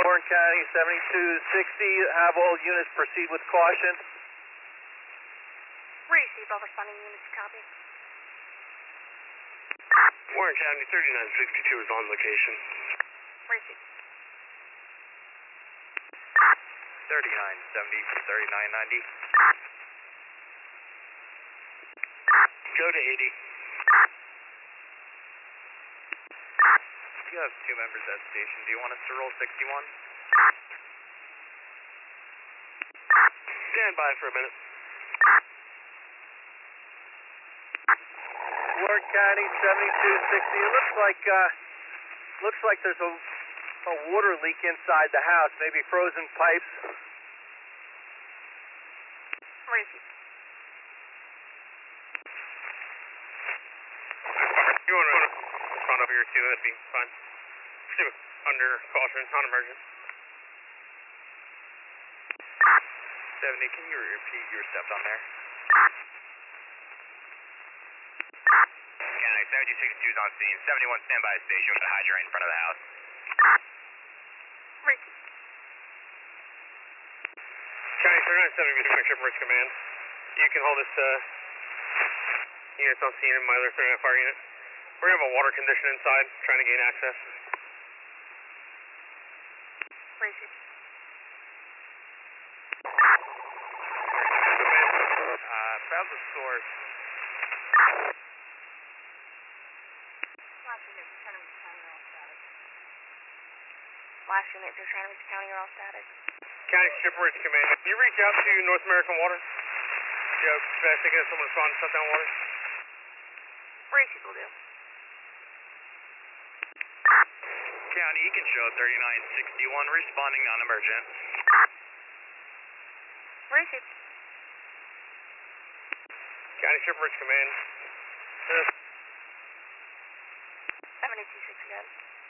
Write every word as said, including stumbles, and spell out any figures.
Orange County seventy-two sixty, have all units proceed with caution. Receive all responding units, copy. Orange County thirty-nine sixty-two is on location. Receive. thirty-nine seventy, thirty-nine ninety. Go to eighty. You have two members at station. Do you want us to roll sixty-one? Stand by for a minute. Orange County seventy-two sixty, it looks like, uh, looks like there's a, a water leak inside the house, maybe frozen pipes. Receive. You want to respond over here too, that'd be fine. Proceed under caution, non-emergent. seventy, can you repeat your stepped on there? County seventy-two sixty-two is on scene. seventy-one standby station with a hydrant in front of the house. Receive. County thirty-nine seventy, Mister Ship Bridge Command. You can hold this uh, units on scene in my other thirty-nine fire unit. We're going to have a water condition inside, trying to gain access. Receive. Uh, found the source. Last unit, Santa Cruz County, you're all static. Last unit, Santa Cruz County, you're all static. County Ship Bridge Command. Can you reach out to North American Water? Do you have best to get someone to respond to shut down water? Receive will do. County, you can show thirty-nine sixty-one, responding non-emergent. Receive. County Ship Bridge Command. seventy-two sixty, guys.